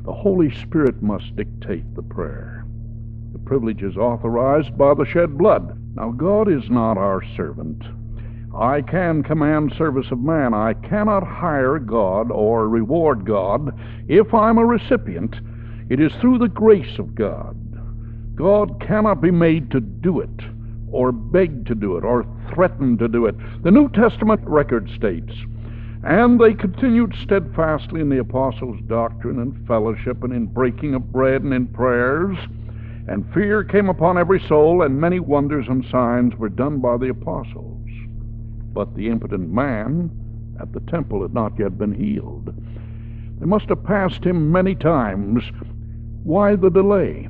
The Holy Spirit must dictate the prayer. The privilege is authorized by the shed blood. Now, God is not our servant. I can command service of man. I cannot hire God or reward God. If I'm a recipient, it is through the grace of God. God cannot be made to do it, or beg to do it, or threaten to do it. The New Testament record states, "And they continued steadfastly in the apostles' doctrine and fellowship, and in breaking of bread and in prayers. And fear came upon every soul, and many wonders and signs were done by the apostles." But the impotent man at the temple had not yet been healed. They must have passed him many times. Why the delay?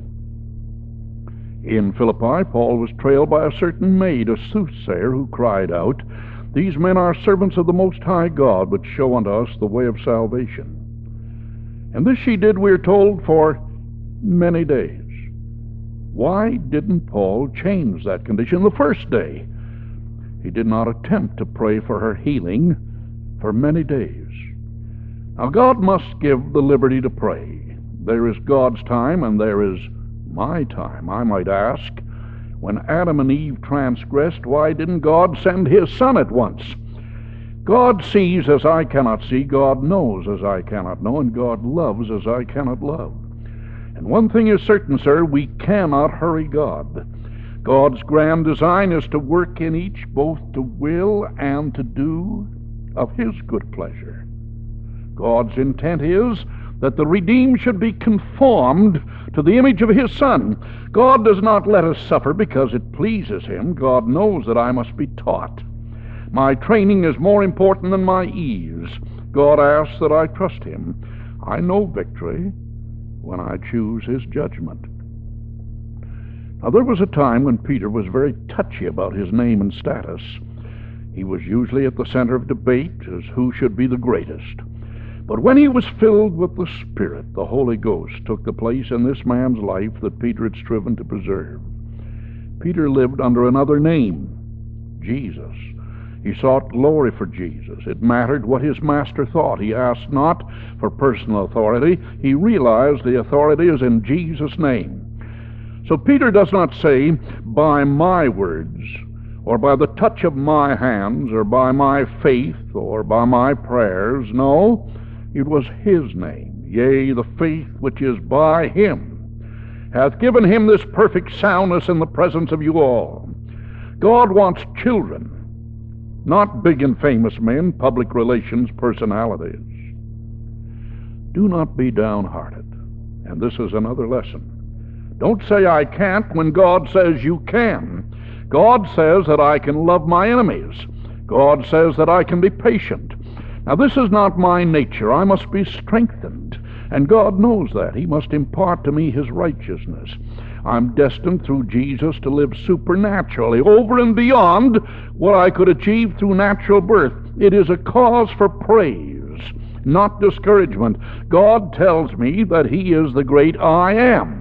In Philippi, Paul was trailed by a certain maid, a soothsayer, who cried out, "These men are servants of the Most High God, which show unto us the way of salvation." And this she did, we are told, for many days. Why didn't Paul change that condition the first day? He did not attempt to pray for her healing for many days. Now, God must give the liberty to pray. There is God's time, and there is my time. I might ask, when Adam and Eve transgressed, why didn't God send His Son at once? God sees as I cannot see, God knows as I cannot know, and God loves as I cannot love. And one thing is certain, sir, we cannot hurry God. God's grand design is to work in each both to will and to do of His good pleasure. God's intent is that the redeemed should be conformed to the image of His Son. God does not let us suffer because it pleases Him. God knows that I must be taught. My training is more important than my ease. God asks that I trust Him. I know victory when I choose His judgment. Now, there was a time when Peter was very touchy about his name and status. He was usually at the center of debate as who should be the greatest. But when he was filled with the Spirit, the Holy Ghost took the place in this man's life that Peter had striven to preserve. Peter lived under another name, Jesus. He sought glory for Jesus. It mattered what his master thought. He asked not for personal authority. He realized the authority is in Jesus' name. So Peter does not say, by my words, or by the touch of my hands, or by my faith, or by my prayers. No, it was His name. Yea, the faith which is by Him hath given him this perfect soundness in the presence of you all. God wants children, not big and famous men, public relations personalities. Do not be downhearted. And this is another lesson. Don't say I can't when God says you can. God says that I can love my enemies. God says that I can be patient. Now, this is not my nature. I must be strengthened. And God knows that. He must impart to me His righteousness. I'm destined through Jesus to live supernaturally, over and beyond what I could achieve through natural birth. It is a cause for praise, not discouragement. God tells me that He is the great I Am.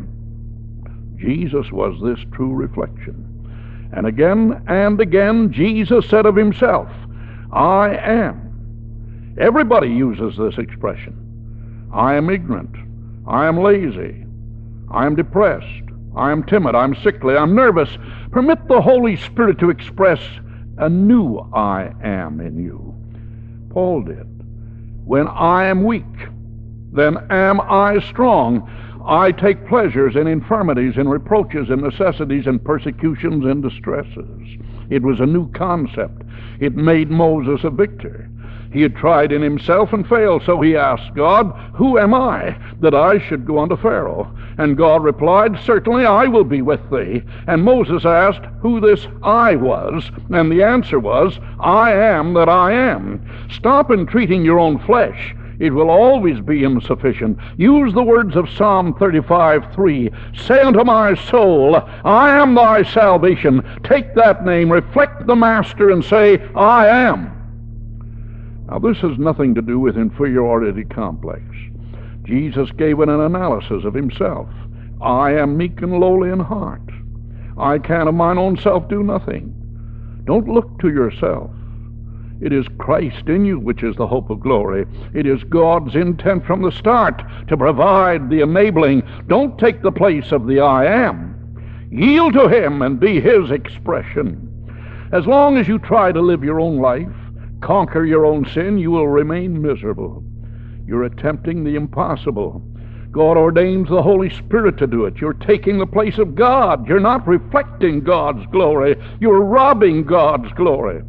Jesus was this true reflection. And again, Jesus said of Himself, I am. Everybody uses this expression. I am ignorant. I am lazy. I am depressed. I am timid. I'm sickly. I'm nervous. Permit the Holy Spirit to express a new I am in you. Paul did. When I am weak, then am I strong. I take pleasures in infirmities, in reproaches, in necessities, in persecutions, and distresses. It was a new concept. It made Moses a victor. He had tried in himself and failed, so he asked God, who am I that I should go unto Pharaoh? And God replied, certainly I will be with thee. And Moses asked who this I was, and the answer was, I am that I am. Stop entreating your own flesh. It will always be insufficient. Use the words of Psalm 35:3. Say unto my soul, I am thy salvation. Take that name, reflect the Master, and say, I am. Now, this has nothing to do with inferiority complex. Jesus gave an analysis of Himself. I am meek and lowly in heart. I can of mine own self do nothing. Don't look to yourself. It is Christ in you, which is the hope of glory. It is God's intent from the start to provide the enabling. Don't take the place of the I am. Yield to Him and be His expression. As long as you try to live your own life, conquer your own sin, you will remain miserable. You're attempting the impossible. God ordains the Holy Spirit to do it. You're taking the place of God. You're not reflecting God's glory. You're robbing God's glory.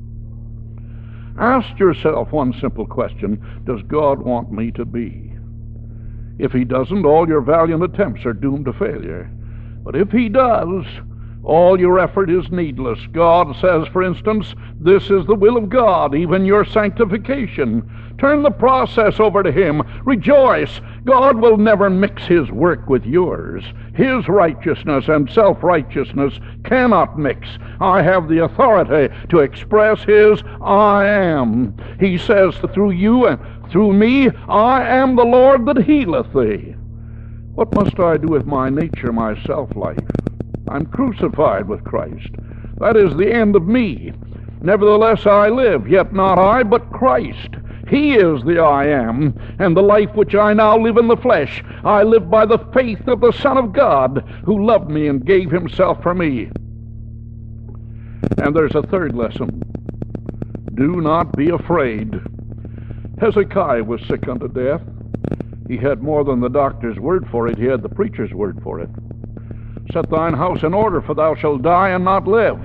Ask yourself one simple question: does God want me to be? If He doesn't, all your valiant attempts are doomed to failure. But if He does, all your effort is needless. God says, for instance, this is the will of God, even your sanctification. Turn the process over to Him. Rejoice. God will never mix His work with yours. His righteousness and self-righteousness cannot mix. I have the authority to express His I am. He says through you and through me, I am the Lord that healeth thee. What must I do with my nature, my self-life? I'm crucified with Christ. That is the end of me. Nevertheless I live, yet not I, but Christ. He is the I am, and the life which I now live in the flesh, I live by the faith of the Son of God, who loved me and gave Himself for me. And there's a third lesson. Do not be afraid. Hezekiah was sick unto death. He had more than the doctor's word for it, he had the preacher's word for it. Set thine house in order, for thou shalt die and not live.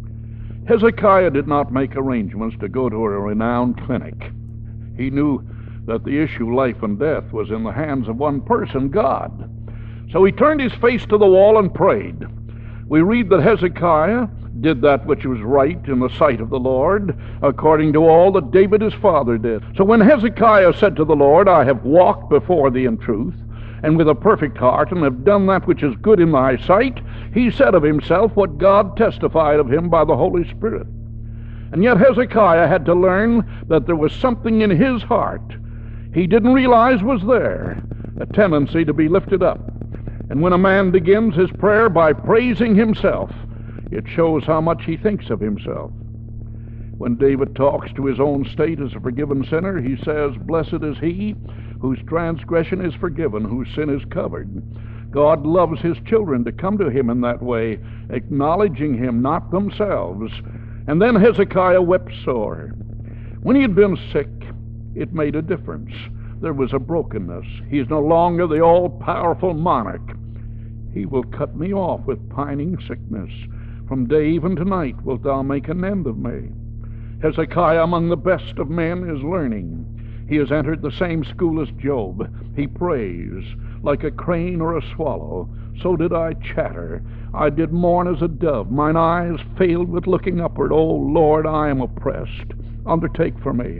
Hezekiah did not make arrangements to go to a renowned clinic. He knew that the issue, life and death, was in the hands of one person, God. So he turned his face to the wall and prayed. We read that Hezekiah did that which was right in the sight of the Lord, according to all that David his father did. So when Hezekiah said to the Lord, I have walked before thee in truth, and with a perfect heart, and have done that which is good in thy sight, he said of himself what God testified of him by the Holy Spirit. And yet Hezekiah had to learn that there was something in his heart he didn't realize was there, a tendency to be lifted up. And when a man begins his prayer by praising himself, it shows how much he thinks of himself. When David talks to his own state as a forgiven sinner, he says, blessed is he whose transgression is forgiven, whose sin is covered. God loves His children to come to Him in that way, acknowledging Him, not themselves. And then Hezekiah wept sore. When he had been sick, it made a difference. There was a brokenness. He is no longer the all-powerful monarch. He will cut me off with pining sickness. From day even to night wilt thou make an end of me. Hezekiah, among the best of men, is learning. He has entered the same school as Job. He prays like a crane or a swallow. So did I chatter. I did mourn as a dove. Mine eyes failed with looking upward. O Lord, I am oppressed. Undertake for me.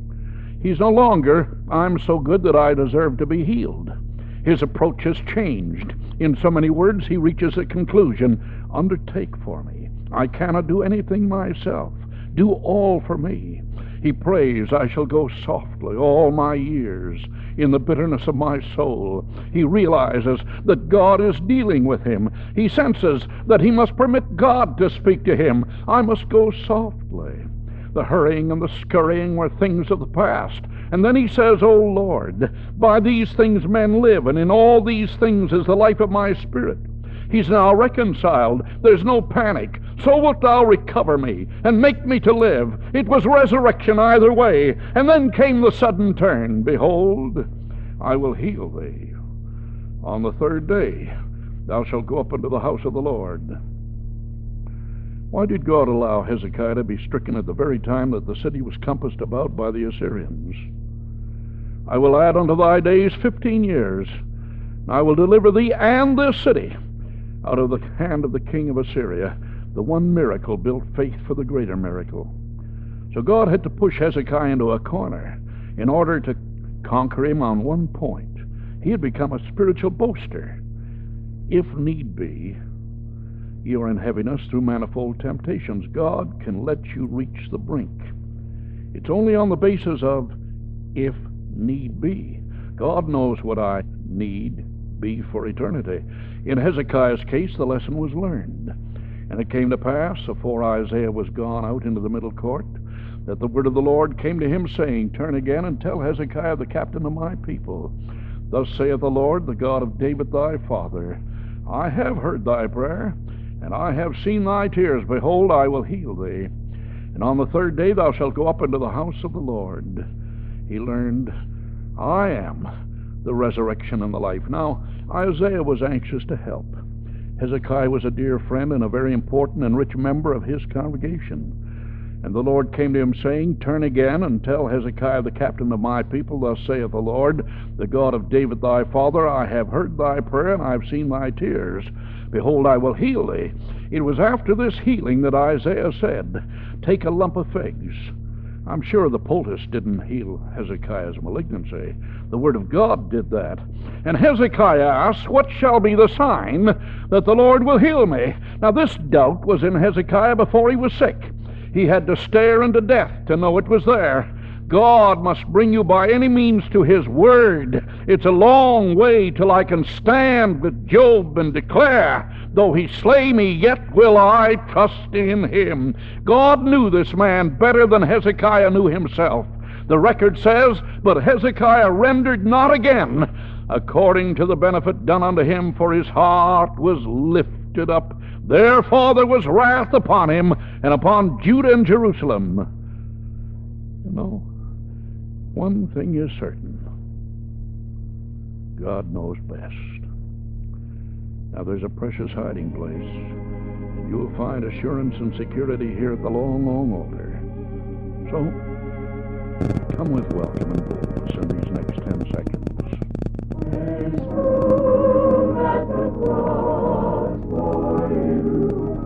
He's no longer, I'm so good that I deserve to be healed. His approach has changed. In so many words, he reaches a conclusion. Undertake for me. I cannot do anything myself. Do all for me. He prays, I shall go softly all my years in the bitterness of my soul. He realizes that God is dealing with him. He senses that he must permit God to speak to him. I must go softly. The hurrying and the scurrying were things of the past. And then he says, O Lord, by these things men live, and in all these things is the life of my spirit. He's now reconciled. There's no panic. So wilt thou recover me and make me to live. It was resurrection either way. And then came the sudden turn. Behold, I will heal thee. On the third day thou shalt go up into the house of the Lord. Why did God allow Hezekiah to be stricken at the very time that the city was compassed about by the Assyrians? I will add unto thy days 15 years. I will deliver thee and this city out of the hand of the king of Assyria. The one miracle built faith for the greater miracle. So God had to push Hezekiah into a corner in order to conquer him on one point. He had become a spiritual boaster. If need be, you are in heaviness through manifold temptations. God can let you reach the brink. It's only on the basis of if need be. God knows what I need be for eternity. In Hezekiah's case, the lesson was learned. And it came to pass, afore Isaiah was gone out into the middle court, that the word of the Lord came to him, saying, Turn again and tell Hezekiah the captain of my people, Thus saith the Lord, the God of David thy father, I have heard thy prayer, and I have seen thy tears. Behold, I will heal thee. And on the third day thou shalt go up into the house of the Lord. He learned, I am the resurrection and the life. Now, Isaiah was anxious to help. Hezekiah was a dear friend and a very important and rich member of his congregation. And the Lord came to him, saying, Turn again and tell Hezekiah the captain of my people, Thus saith the Lord, the God of David thy father, I have heard thy prayer, and I have seen thy tears. Behold, I will heal thee. It was after this healing that Isaiah said, Take a lump of figs. I'm sure the poultice didn't heal Hezekiah's malignancy. The word of God did that. And Hezekiah asked, What shall be the sign that the Lord will heal me? Now this doubt was in Hezekiah before he was sick. He had to stare into death to know it was there. God must bring you by any means to his word. It's a long way till I can stand with Job and declare, Though he slay me, yet will I trust in him. God knew this man better than Hezekiah knew himself. The record says, But Hezekiah rendered not again, according to the benefit done unto him, for his heart was lifted up. Therefore there was wrath upon him, and upon Judah and Jerusalem. You know, one thing is certain. God knows best. Now there's a precious hiding place, and you'll find assurance and security here at the long, long altar. So, come with welcome and boldness in these next 10 seconds. There's room at the cross for you,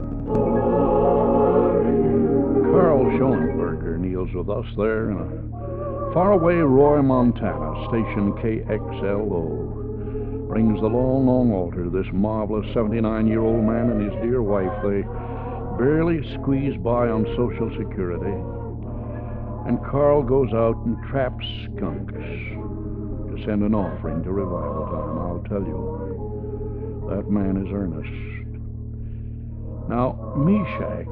for you. Carl Schoenberger kneels with us there in a faraway Roy, Montana, station KXLO. Brings the long, long altar to this marvelous 79-year-old man and his dear wife. They barely squeeze by on Social Security. And Carl goes out and traps skunks to send an offering to revival time. I'll tell you, that man is earnest. Now, Meshach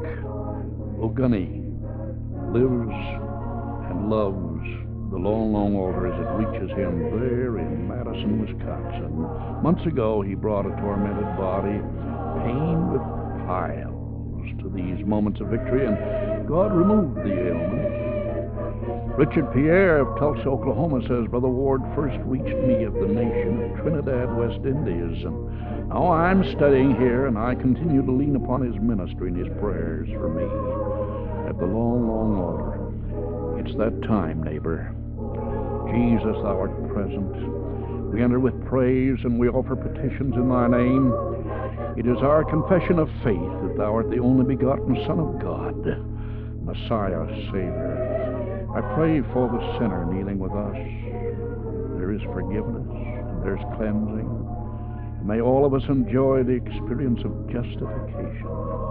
Oguni lives and loves the long, long altar as it reaches him there in Madison, Wisconsin. Months ago, he brought a tormented body, pain with piles, to these moments of victory, and God removed the ailment. Richard Pierre of Tulsa, Oklahoma says, Brother Ward first reached me of the nation of Trinidad, West Indies, and now I'm studying here, and I continue to lean upon his ministry and his prayers for me at the long, long altar. It's that time, neighbor. Jesus, thou art present. We enter with praise, and we offer petitions in thy name. It is our confession of faith that thou art the only begotten Son of God, Messiah, Savior. I pray for the sinner kneeling with us. There is forgiveness, and there's cleansing. May all of us enjoy the experience of justification.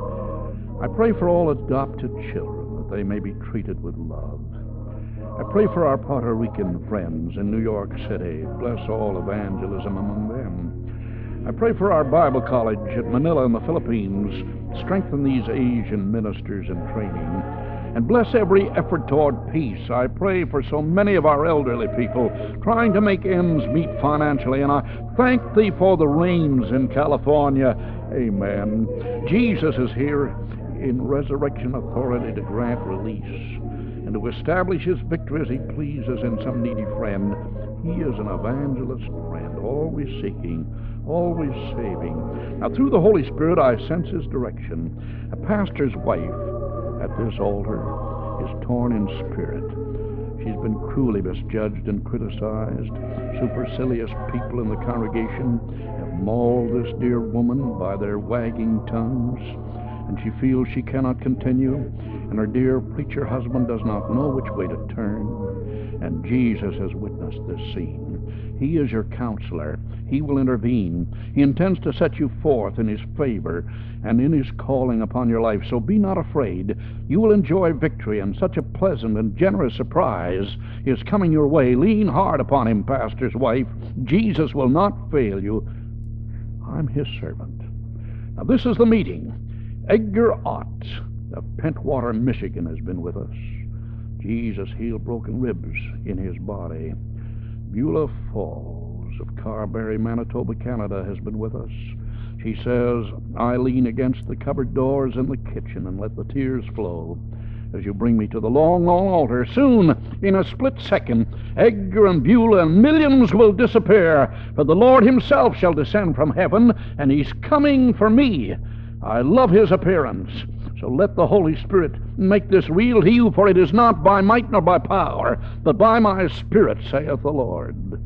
I pray for all adopted children, that they may be treated with love. I pray for our Puerto Rican friends in New York City. Bless all evangelism among them. I pray for our Bible college at Manila in the Philippines. Strengthen these Asian ministers in training. And bless every effort toward peace. I pray for so many of our elderly people trying to make ends meet financially. And I thank thee for the rains in California. Amen. Jesus is here in resurrection authority to grant release and to establish his victory as he pleases in some needy friend. He is an evangelist friend, always seeking, always saving. Now, through the Holy Spirit, I sense his direction. A pastor's wife at this altar is torn in spirit. She's been cruelly misjudged and criticized. Supercilious people in the congregation have mauled this dear woman by their wagging tongues, and she feels she cannot continue, and her dear preacher husband does not know which way to turn. And Jesus has witnessed this scene. He is your counselor. He will intervene. He intends to set you forth in his favor and in his calling upon your life. So be not afraid. You will enjoy victory, and such a pleasant and generous surprise is coming your way. Lean hard upon him, pastor's wife. Jesus will not fail you. I'm his servant. Now, this is the meeting. Edgar Ott of Pentwater, Michigan, has been with us. Jesus healed broken ribs in his body. Beulah Falls of Carberry, Manitoba, Canada, has been with us. She says, I lean against the cupboard doors in the kitchen and let the tears flow as you bring me to the long, long altar. Soon, in a split second, Edgar and Beulah and millions will disappear, for the Lord himself shall descend from heaven, and he's coming for me. I love his appearance. So let the Holy Spirit make this real to you, for it is not by might nor by power, but by my Spirit, saith the Lord.